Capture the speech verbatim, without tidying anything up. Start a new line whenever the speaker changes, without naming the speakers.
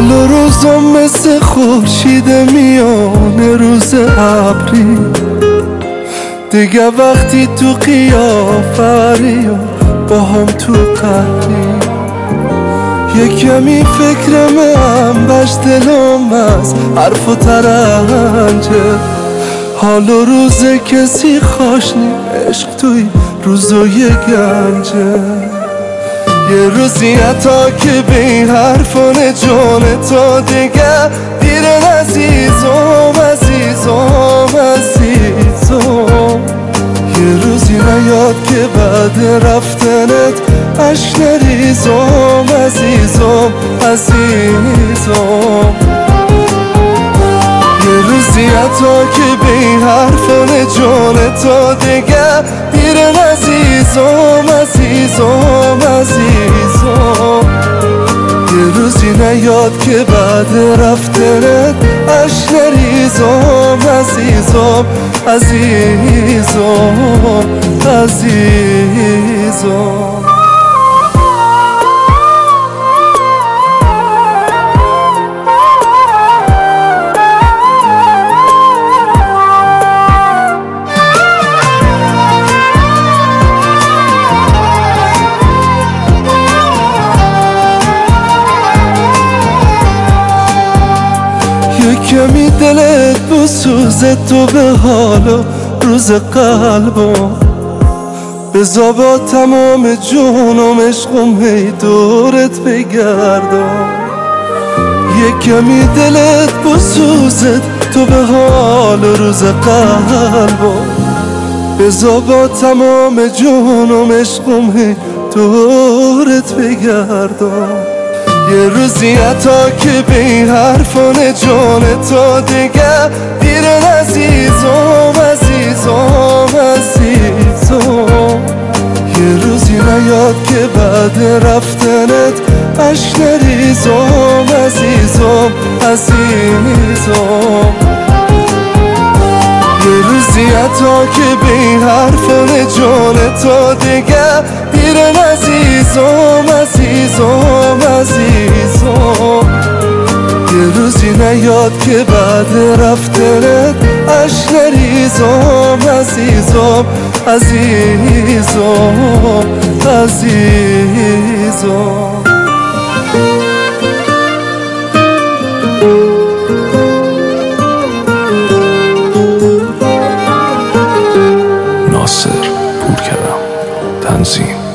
حال و روزم مثل خورشید میانه روز ابری، دیگه وقتی تو قیافری و با هم تو قهری، یه کمی فکرم انبش دلم از حرف و ترنجه، حال و روز کسی خوش نی عشق توی روزای گنجه. یه روزی حتی که به این حرفان جان تا دیگه دیرن عزیزم عزیزم عزیزم، یه روزی نیاد که بعد رفتنت عشق نریزم عزیزم عزیزم، یه روزی حتی که به این حرفان جان تا دیگه دیرن عزیزم عزیزم عزیزم، یه روزی نیاد که بعد رفتنت عشق نریزم عزیزم عزیزم عزیزم. کمی دلت بسوزه تو به حال و روز قلبم، بذار با تمام جونم عشقم هی دورت بگردم، یه کمی دلت بسوزه تو به حال و روز قلبم، بذار با تمام جونم عشقم هی دورت بگردم، یه روزی حتی که به این حرفان جان تا دیگه دیرن عزیزم عزیزم عزیزم، یه روزی نیاد که بعد رفتنت عشق نریزم عزیزم عزیزم، یه روزی حتی که به این حرفان جان تا دیگه دیرن عزیزم عزیزم عزیزم، یه روزی نیاد که بعد رفتنت عشق نریزم عزیزم عزیزم عزیزم.
ناصر پورکرم، تنظیم